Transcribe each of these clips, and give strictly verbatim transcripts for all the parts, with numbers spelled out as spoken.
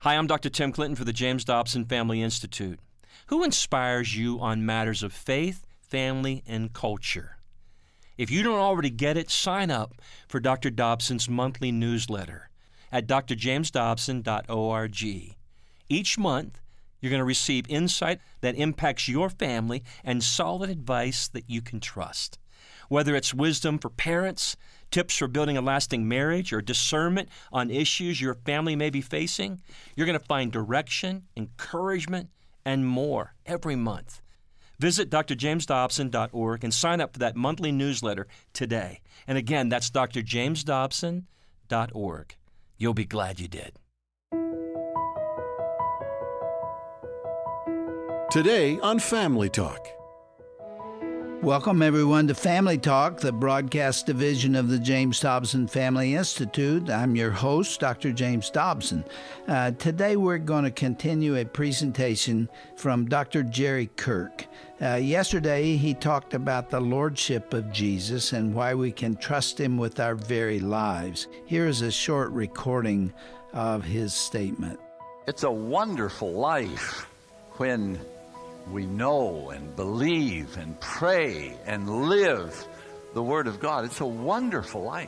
Hi, I'm Doctor Tim Clinton for the James Dobson Family Institute. Who inspires you on matters of faith, family, and culture? If you don't already get it, sign up for Doctor Dobson's monthly newsletter at d r james dobson dot org. Each month, you're going to receive insight that impacts your family and solid advice that you can trust. Whether it's wisdom for parents, tips for building a lasting marriage, or discernment on issues your family may be facing, you're going to find direction, encouragement, and more every month. Visit d r james dobson dot org and sign up for that monthly newsletter today. And again, that's d r james dobson dot org. You'll be glad you did. Today on Family Talk. Welcome, everyone, to Family Talk, the broadcast division of the James Dobson Family Institute. I'm your host, Doctor James Dobson. Uh, today, we're going to continue a presentation from Doctor Jerry Kirk. Uh, yesterday, he talked about the lordship of Jesus and why we can trust him with our very lives. Here is a short recording of his statement. It's a wonderful life when we know and believe and pray and live the Word of God. It's a wonderful life.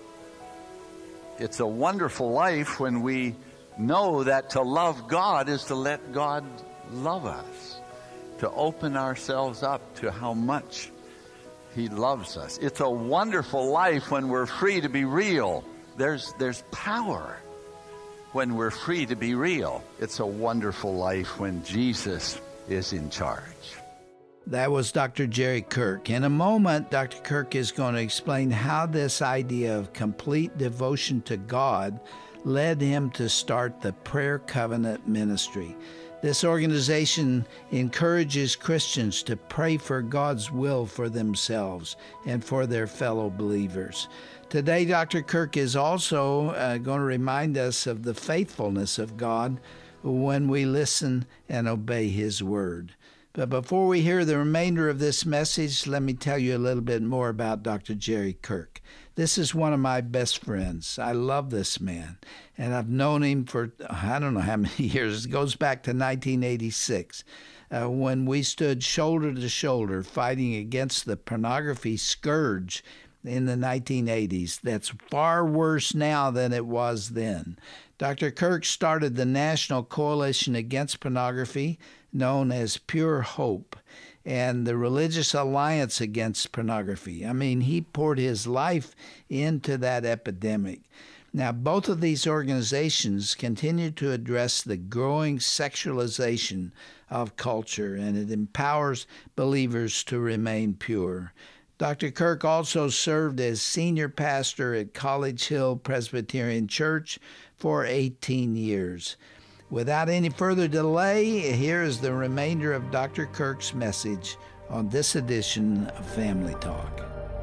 It's a wonderful life when we know that to love God is to let God love us, to open ourselves up to how much He loves us. It's a wonderful life when we're free to be real. There's, there's power when we're free to be real. It's a wonderful life when Jesus is in charge. That was Doctor Jerry Kirk. In a moment, Doctor Kirk is going to explain how this idea of complete devotion to God led him to start the Prayer Covenant Ministry. This organization encourages Christians to pray for God's will for themselves and for their fellow believers. Today, Doctor Kirk is also uh, going to remind us of the faithfulness of God when we listen and obey His Word. But before we hear the remainder of this message, let me tell you a little bit more about Doctor Jerry Kirk. This is one of my best friends. I love this man, and I've known him for, I don't know how many years. It goes back to nineteen eighty-six, uh, when we stood shoulder to shoulder fighting against the pornography scourge in the nineteen eighties. That's far worse now than it was then. Doctor Kirk started the National Coalition Against Pornography, known as Pure Hope, and the Religious Alliance Against Pornography. I mean, he poured his life into that epidemic. Now, both of these organizations continue to address the growing sexualization of culture, and it empowers believers to remain pure. Doctor Kirk also served as senior pastor at College Hill Presbyterian Church for eighteen years. Without any further delay, here is the remainder of Doctor Kirk's message on this edition of Family Talk.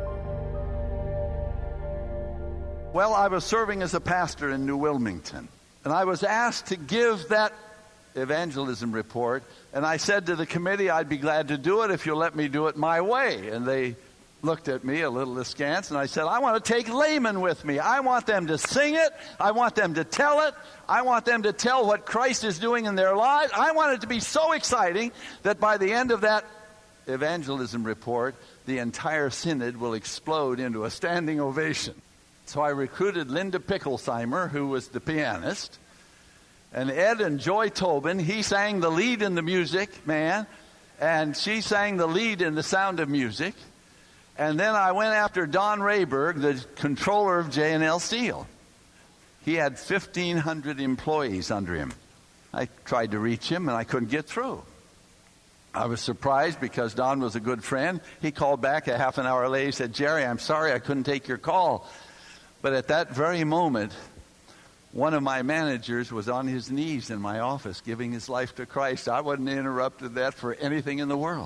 Well, I was serving as a pastor in New Wilmington, and I was asked to give that evangelism report, and I said to the committee, I'd be glad to do it if you'll let me do it my way. And they looked at me a little askance, and I said, I want to take laymen with me. I want them to sing it. I want them to tell it. I want them to tell what Christ is doing in their lives. I want it to be so exciting that by the end of that evangelism report, the entire synod will explode into a standing ovation. So I recruited Linda Picklesheimer, who was the pianist, and Ed and Joy Tobin. He sang the lead in the music, man, and she sang the lead in the Sound of Music. And then I went after Don Rayberg, the controller of J and L Steel. He had fifteen hundred employees under him. I tried to reach him, and I couldn't get through. I was surprised because Don was a good friend. He called back a half an hour later. He said, Jerry, I'm sorry I couldn't take your call. But at that very moment, one of my managers was on his knees in my office giving his life to Christ. I wouldn't have interrupted that for anything in the world.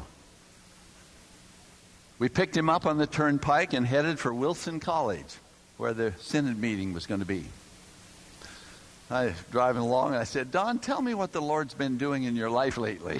We picked him up on the turnpike and headed for Wilson College, where the synod meeting was going to be. I was driving along, and I said, Don, tell me what the Lord's been doing in your life lately.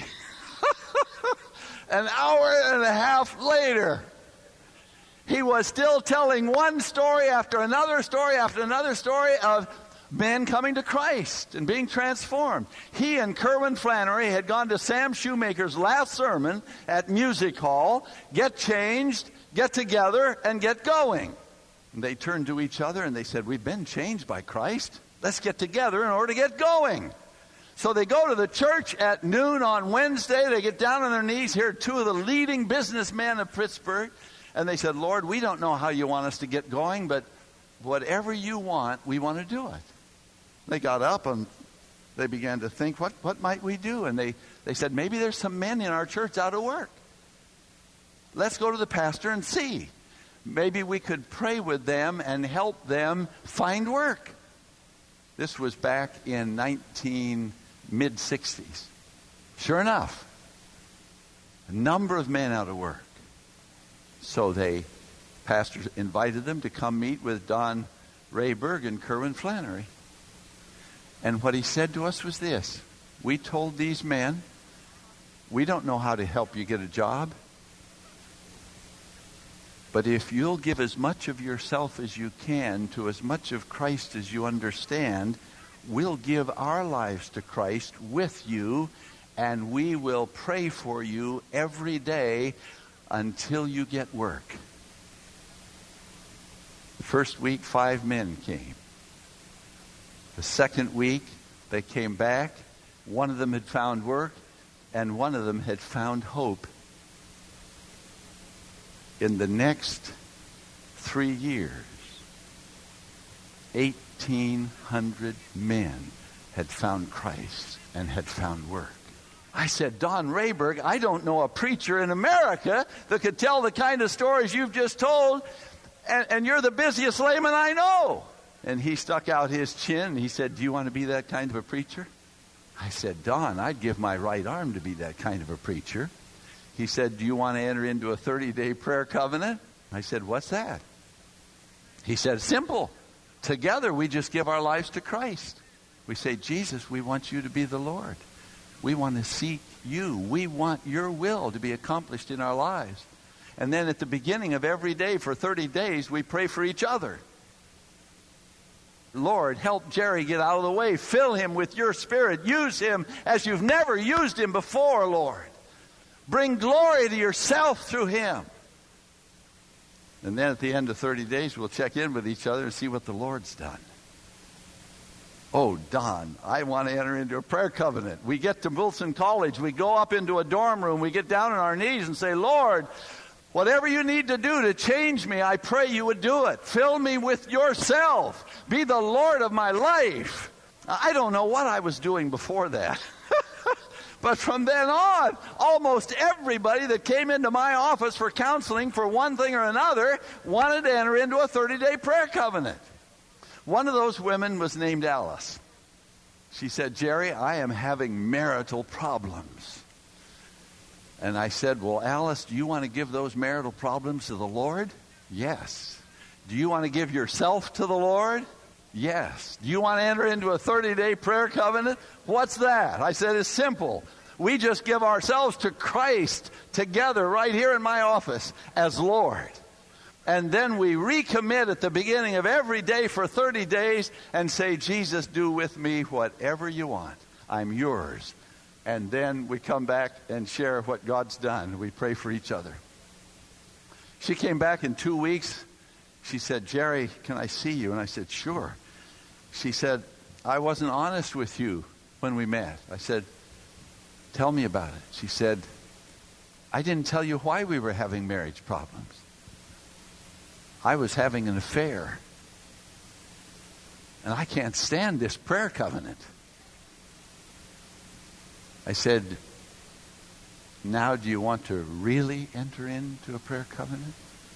An hour and a half later, he was still telling one story after another story after another story of men coming to Christ and being transformed. He and Kerwin Flannery had gone to Sam Shoemaker's last sermon at Music Hall, get changed, get together, and get going. And they turned to each other and they said, we've been changed by Christ. Let's get together in order to get going. So they go to the church at noon on Wednesday. They get down on their knees, hear two of the leading businessmen of Pittsburgh. And they said, Lord, we don't know how you want us to get going, but whatever you want, we want to do it. They got up and they began to think, what, what might we do? And they, they said, maybe there's some men in our church out of work. Let's go to the pastor and see. Maybe we could pray with them and help them find work. This was back in nineteen mid-sixties. Sure enough, a number of men out of work. So they, pastors invited them to come meet with Don Rayberg and Kerwin Flannery. And what he said to us was this: we told these men, we don't know how to help you get a job, but if you'll give as much of yourself as you can to as much of Christ as you understand, we'll give our lives to Christ with you, and we will pray for you every day until you get work. The first week, five men came. The second week, they came back. One of them had found work, and one of them had found hope. In the next three years, eighteen hundred men had found Christ and had found work. I said, Don Rayberg, I don't know a preacher in America that could tell the kind of stories you've just told, and, and you're the busiest layman I know. And he stuck out his chin and he said, do you want to be that kind of a preacher? I said, Don, I'd give my right arm to be that kind of a preacher. He said, do you want to enter into a thirty-day prayer covenant? I said, what's that? He said, simple. Together we just give our lives to Christ. We say, Jesus, we want you to be the Lord. We want to seek you. We want your will to be accomplished in our lives. And then at the beginning of every day for thirty days, we pray for each other. Lord, help Jerry get out of the way. Fill him with your Spirit. Use him as you've never used him before, Lord. Bring glory to yourself through him. And then at the end of thirty days, we'll check in with each other and see what the Lord's done. Oh, Don, I want to enter into a prayer covenant. We get to Wilson College. We go up into a dorm room. We get down on our knees and say, Lord, whatever you need to do to change me, I pray you would do it. Fill me with yourself. Be the Lord of my life. I don't know what I was doing before that. But from then on, almost everybody that came into my office for counseling for one thing or another wanted to enter into a thirty-day prayer covenant. One of those women was named Alice. She said, Jerry, I am having marital problems. And I said, well, Alice, do you want to give those marital problems to the Lord? Yes. Do you want to give yourself to the Lord? Yes. Do you want to enter into a thirty-day prayer covenant? What's that? I said, it's simple. We just give ourselves to Christ together right here in my office as Lord. And then we recommit at the beginning of every day for thirty days and say, Jesus, do with me whatever you want. I'm yours. And then we come back and share what God's done. We pray for each other. She came back in two weeks. She said, Jerry, can I see you? And I said, sure. She said, I wasn't honest with you when we met. I said, tell me about it. She said, I didn't tell you why we were having marriage problems. I was having an affair. And I can't stand this prayer covenant. I said, now do you want to really enter into a prayer covenant?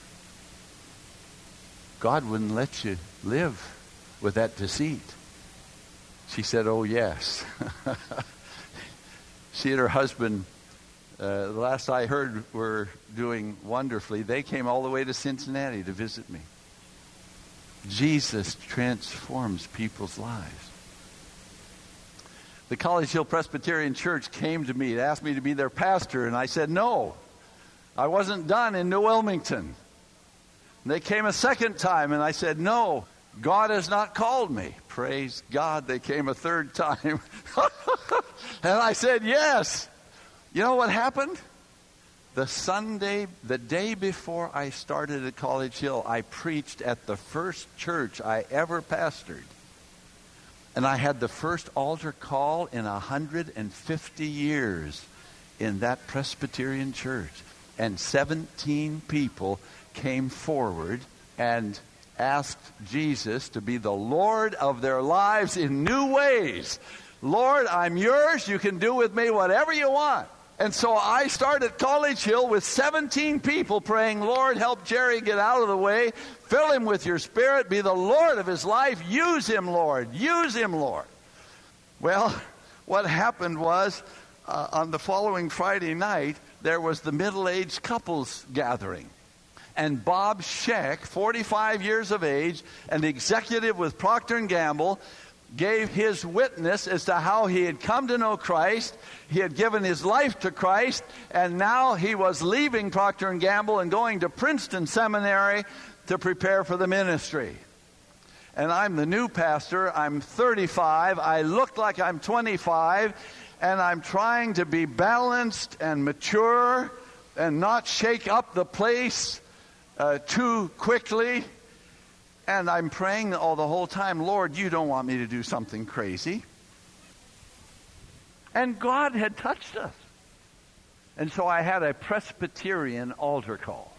God wouldn't let you live with that deceit. She said, oh, yes. She and her husband, uh, the last I heard, were doing wonderfully. They came all the way to Cincinnati to visit me. Jesus transforms people's lives. The College Hill Presbyterian Church came to me, asked me to be their pastor, and I said no. I wasn't done in New Wilmington. And they came a second time, and I said no. God has not called me. Praise God, they came a third time. And I said, yes. You know what happened? The Sunday, the day before I started at College Hill, I preached at the first church I ever pastored. And I had the first altar call in one hundred fifty years in that Presbyterian church. And seventeen people came forward and asked Jesus to be the Lord of their lives in new ways. Lord, I'm yours. You can do with me whatever you want. And so I started College Hill with seventeen people praying, Lord, help Jerry get out of the way. Fill him with your Spirit. Be the Lord of his life. Use him, Lord. Use him, Lord. Well, what happened was uh, on the following Friday night, there was the middle-aged couples gathering. And Bob Scheck, forty-five years of age, an executive with Procter and Gamble, gave his witness as to how he had come to know Christ. He had given his life to Christ, and now he was leaving Procter and Gamble and going to Princeton Seminary to prepare for the ministry. And I'm the new pastor. I'm thirty-five. I look like I'm twenty-five, and I'm trying to be balanced and mature and not shake up the place uh, too quickly. And I'm praying all the whole time, Lord, you don't want me to do something crazy. And God had touched us. And so I had a Presbyterian altar call.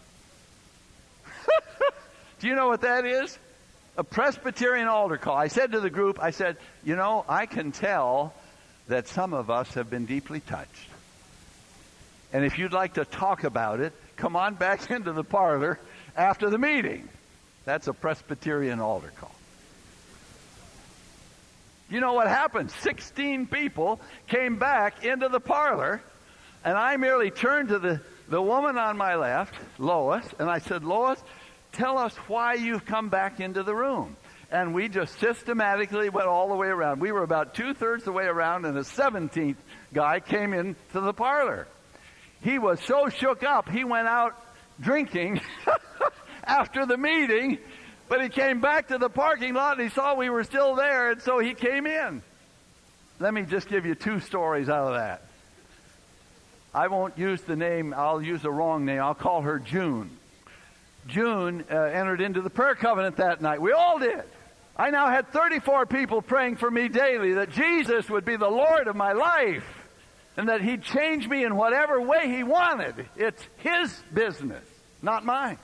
Do you know what that is? A Presbyterian altar call. I said to the group, I said, you know, I can tell that some of us have been deeply touched. And if you'd like to talk about it, come on back into the parlor after the meeting. That's a Presbyterian altar call. You know what happened? Sixteen people came back into the parlor, and I merely turned to the, the woman on my left, Lois, and I said, Lois, tell us why you've come back into the room. And we just systematically went all the way around. We were about two-thirds the way around, and a seventeenth guy came into the parlor. He was so shook up, he went out drinking after the meeting, but he came back to the parking lot and he saw we were still there, and so he came in. Let me just give you two stories out of that. I won't use the name, I'll use the wrong name. I'll call her June. June uh, entered into the prayer covenant that night. We all did. I now had thirty-four people praying for me daily that Jesus would be the Lord of my life and that he'd change me in whatever way he wanted. It's his business, not mine.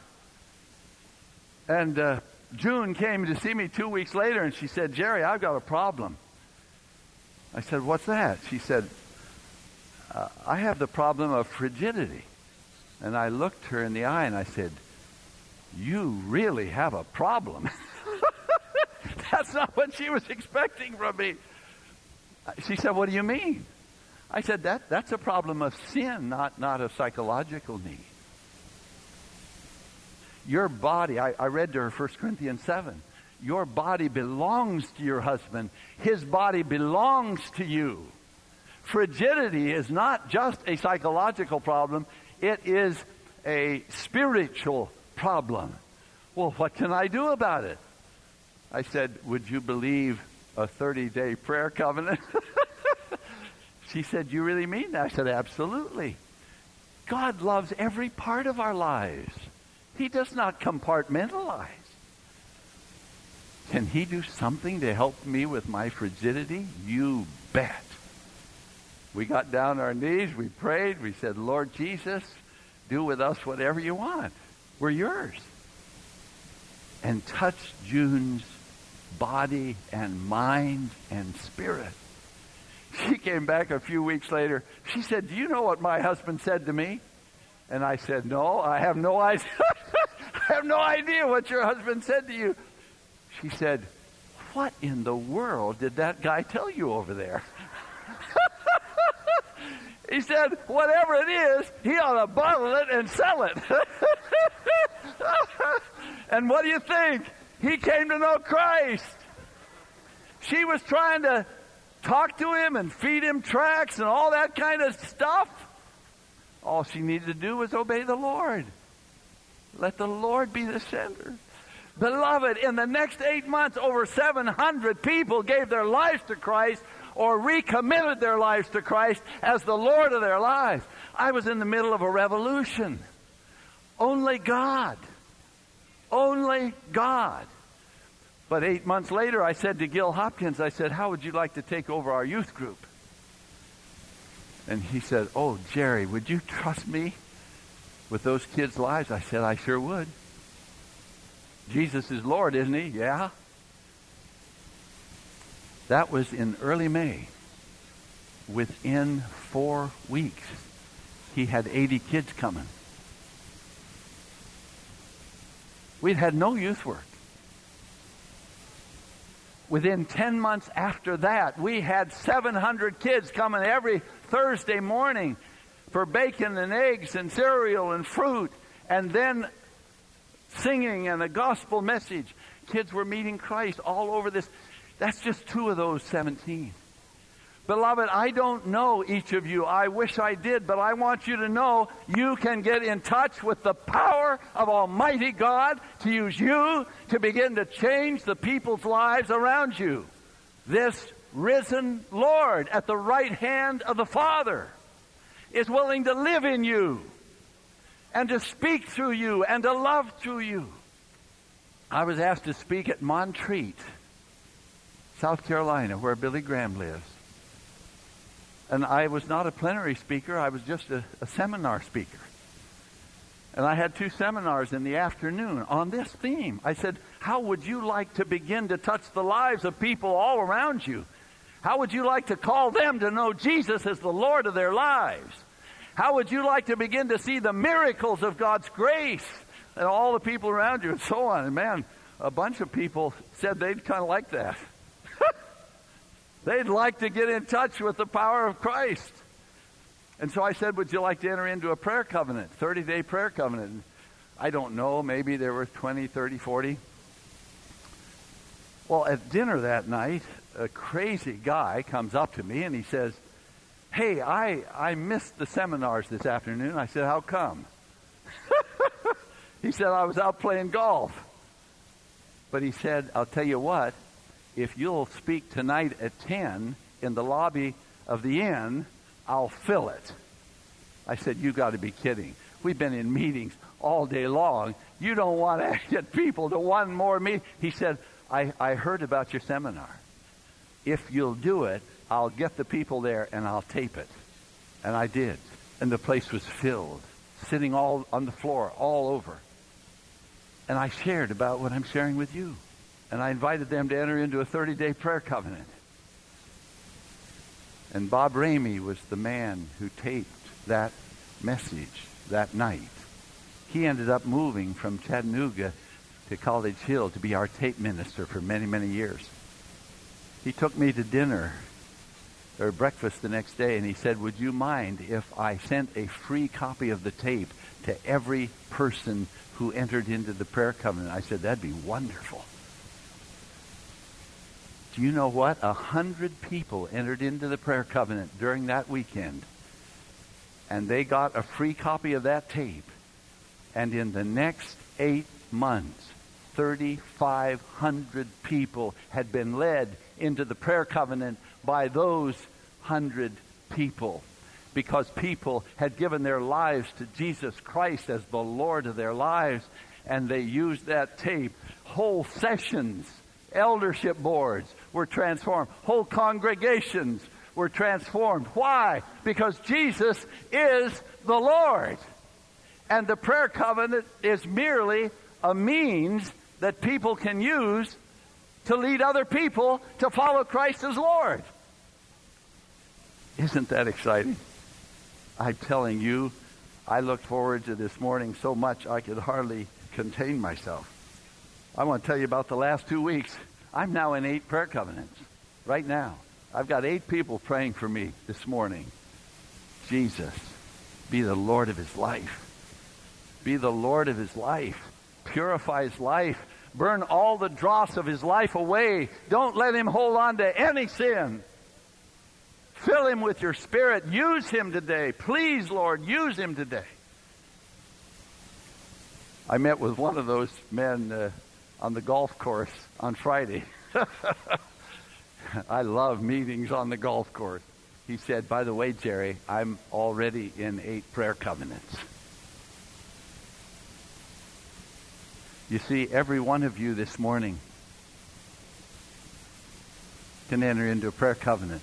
And uh, June came to see me two weeks later, and she said, Jerry, I've got a problem. I said, what's that? She said, uh, I have the problem of frigidity. And I looked her in the eye, and I said, you really have a problem. That's not what she was expecting from me. She said, what do you mean? I said, that that's a problem of sin, not, not a psychological need. Your body, I, I read to her First Corinthians seven, your body belongs to your husband. His body belongs to you. Frigidity is not just a psychological problem. It is a spiritual problem. Well, what can I do about it? I said, would you believe a thirty-day prayer covenant? She said, you really mean that? I said, absolutely. God loves every part of our lives. He does not compartmentalize. Can he do something to help me with my frigidity? You bet. We got down on our knees, we prayed, we said, Lord Jesus, do with us whatever you want. We're yours. And touched June's body and mind and spirit. She came back a few weeks later. She said, do you know what my husband said to me? And I said, no, I have no idea. I have no idea what your husband said to you. She said, what in the world did that guy tell you over there? He said, whatever it is, he ought to bottle it and sell it. And what do you think? He came to know Christ. She was trying to talk to him and feed him tracts and all that kind of stuff. All she needed to do was obey the Lord. Let the Lord be the center. Beloved, in the next eight months, over seven hundred people gave their lives to Christ or recommitted their lives to Christ as the Lord of their lives. I was in the middle of a revolution. Only God. Only God. But eight months later, I said to Gil Hopkins, I said, how would you like to take over our youth group? And he said, oh, Jerry, would you trust me with those kids' lives? I said, I sure would. Jesus is Lord, isn't he? Yeah. That was in early May. Within four weeks, he had eighty kids coming. We'd had no youth work. Within ten months after that, we had seven hundred kids coming every Thursday morning for bacon and eggs and cereal and fruit, and then singing and a gospel message. Kids were meeting Christ all over this. That's just two of those seventeen. Beloved, I don't know each of you. I wish I did, but I want you to know you can get in touch with the power of Almighty God to use you to begin to change the people's lives around you. This risen Lord at the right hand of the Father is willing to live in you and to speak through you and to love through you. I was asked to speak at Montreat, South Carolina, where Billy Graham lives. And I was not a plenary speaker. I was just a, a seminar speaker. And I had two seminars in the afternoon on this theme. I said, how would you like to begin to touch the lives of people all around you? How would you like to call them to know Jesus as the Lord of their lives? How would you like to begin to see the miracles of God's grace and all the people around you and so on? And man, a bunch of people said they'd kind of like that. They'd like to get in touch with the power of Christ. And so I said, would you like to enter into a prayer covenant, thirty-day prayer covenant? And I don't know, maybe there were twenty, thirty, forty. Well, at dinner that night, a crazy guy comes up to me and he says, hey, I, I missed the seminars this afternoon. I said, how come? He said, I was out playing golf. But he said, I'll tell you what, if you'll speak tonight at ten in the lobby of the inn, I'll fill it. I said, you got to be kidding. We've been in meetings all day long. You don't want to get people to one more meeting. He said, I, I heard about your seminar. If you'll do it, I'll get the people there and I'll tape it. And I did. And the place was filled, sitting all on the floor, all over. And I shared about what I'm sharing with you. And I invited them to enter into a thirty-day prayer covenant. And Bob Ramey was the man who taped that message that night. He ended up moving from Chattanooga to College Hill to be our tape minister for many, many years. He took me to dinner or breakfast the next day, and he said, would you mind if I sent a free copy of the tape to every person who entered into the prayer covenant? I said, that'd be wonderful. Do you know what? A hundred people entered into the prayer covenant during that weekend. And they got a free copy of that tape. And in the next eight months, thirty-five hundred people had been led into the prayer covenant by those hundred people. Because people had given their lives to Jesus Christ as the Lord of their lives. And they used that tape. Whole sessions, eldership boards were transformed. Whole congregations were transformed. Why? Because Jesus is the Lord. And the prayer covenant is merely a means that people can use to lead other people to follow Christ as Lord. Isn't that exciting? I'm telling you, I looked forward to this morning so much I could hardly contain myself. I want to tell you about the last two weeks. I'm now in eight prayer covenants right now. I've got eight people praying for me this morning. Jesus, be the Lord of his life. Be the Lord of his life. Purify his life. Burn all the dross of his life away. Don't let him hold on to any sin. Fill him with your Spirit. Use him today. Please, Lord, use him today. I met with one of those men uh, on the golf course on Friday. I love meetings on the golf course. He said, by the way, Jerry, I'm already in eight prayer covenants. You see, every one of you this morning can enter into a prayer covenant.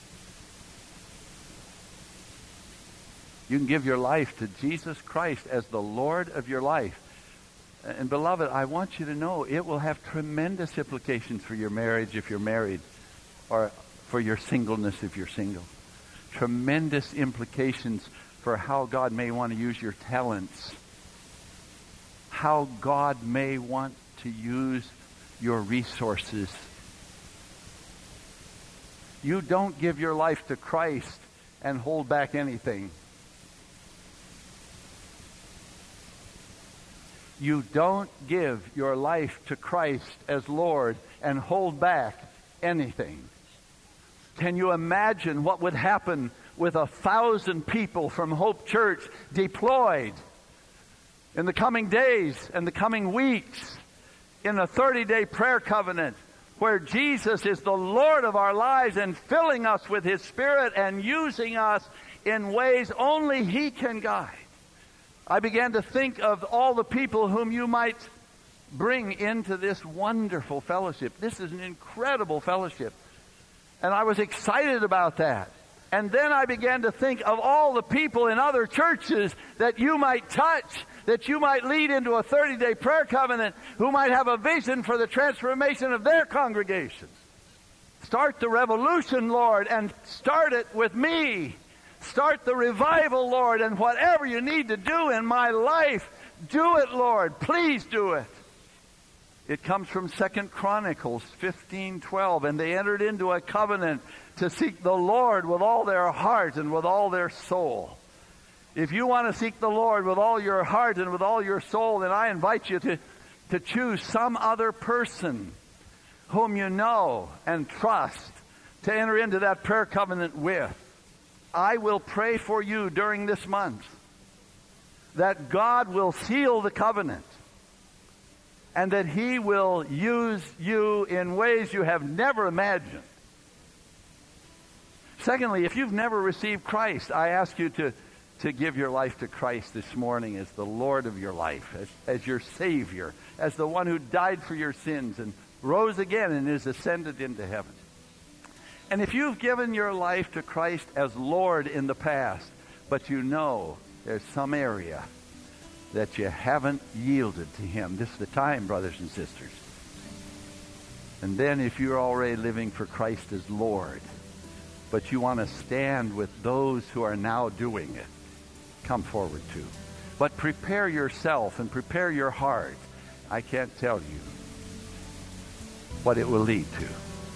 You can give your life to Jesus Christ as the Lord of your life. And beloved, I want you to know it will have tremendous implications for your marriage if you're married, or for your singleness if you're single. Tremendous implications for how God may want to use your talents, how God may want to use your resources. You don't give your life to Christ and hold back anything. You don't give your life to Christ as Lord and hold back anything. Can you imagine what would happen with a thousand people from Hope Church deployed in the coming days and the coming weeks in a thirty-day prayer covenant where Jesus is the Lord of our lives and filling us with His Spirit and using us in ways only He can guide? I began to think of all the people whom you might bring into this wonderful fellowship. This is an incredible fellowship. And I was excited about that. And then I began to think of all the people in other churches that you might touch, that you might lead into a thirty-day prayer covenant, who might have a vision for the transformation of their congregations. Start the revolution, Lord, and start it with me. Start the revival, Lord, and whatever you need to do in my life, do it, Lord. Please do it. It comes from Second Chronicles fifteen twelve, and they entered into a covenant to seek the Lord with all their heart and with all their soul. If you want to seek the Lord with all your heart and with all your soul, then I invite you to, to choose some other person whom you know and trust to enter into that prayer covenant with. I will pray for you during this month that God will seal the covenant and that He will use you in ways you have never imagined. Secondly, if you've never received Christ, I ask you to, to give your life to Christ this morning as the Lord of your life, as, as your Savior, as the one who died for your sins and rose again and is ascended into heaven. And if you've given your life to Christ as Lord in the past, but you know there's some area that you haven't yielded to Him, this is the time, brothers and sisters. And then if you're already living for Christ as Lord, but you want to stand with those who are now doing it, come forward too. But prepare yourself and prepare your heart. I can't tell you what it will lead to.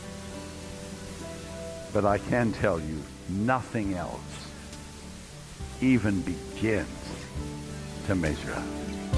But I can tell you, nothing else even begins to measure up.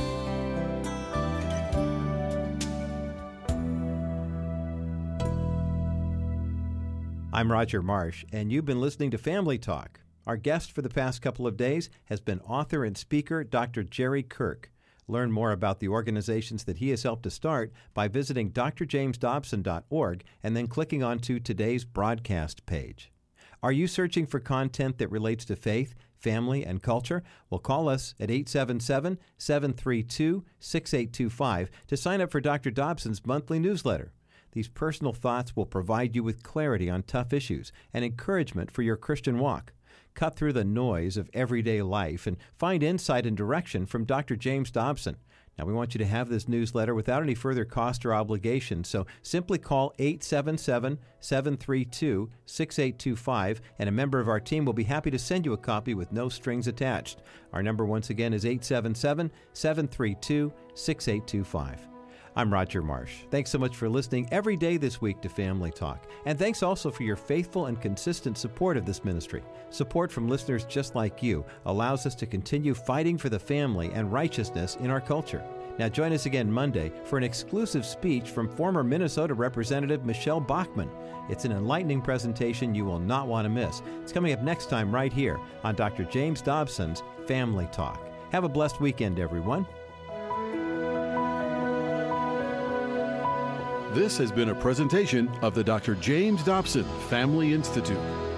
I'm Roger Marsh, and you've been listening to Family Talk. Our guest for the past couple of days has been author and speaker Doctor Jerry Kirk. Learn more about the organizations that he has helped to start by visiting d r james dobson dot org and then clicking onto today's broadcast page. Are you searching for content that relates to faith, family, and culture? Well, call us at eight seven seven, seven three two, six eight two five to sign up for Doctor Dobson's monthly newsletter. These personal thoughts will provide you with clarity on tough issues and encouragement for your Christian walk. Cut through the noise of everyday life and find insight and direction from Doctor James Dobson. Now, we want you to have this newsletter without any further cost or obligation, so simply call eight seven seven, seven three two, six eight two five, and a member of our team will be happy to send you a copy with no strings attached. Our number, once again, is eight seven seven, seven three two, six eight two five. I'm Roger Marsh. Thanks so much for listening every day this week to Family Talk. And thanks also for your faithful and consistent support of this ministry. Support from listeners just like you allows us to continue fighting for the family and righteousness in our culture. Now join us again Monday for an exclusive speech from former Minnesota Representative Michelle Bachmann. It's an enlightening presentation you will not want to miss. It's coming up next time right here on Doctor James Dobson's Family Talk. Have a blessed weekend, everyone. This has been a presentation of the Doctor James Dobson Family Institute.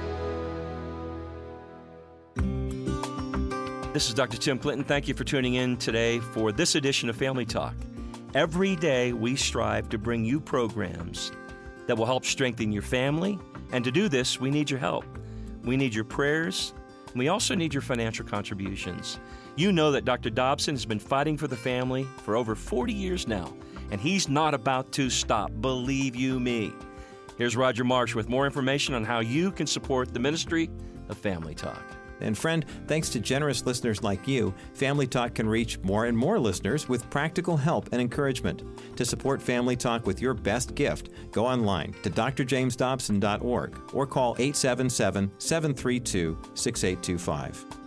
This is Doctor Tim Clinton. Thank you for tuning in today for this edition of Family Talk. Every day we strive to bring you programs that will help strengthen your family. And to do this, we need your help. We need your prayers. And we also need your financial contributions. You know that Doctor Dobson has been fighting for the family for over forty years now, and he's not about to stop, believe you me. Here's Roger Marsh with more information on how you can support the ministry of Family Talk. And friend, thanks to generous listeners like you, Family Talk can reach more and more listeners with practical help and encouragement. To support Family Talk with your best gift, go online to d r james dobson dot org or call eight seven seven, seven three two, six eight two five.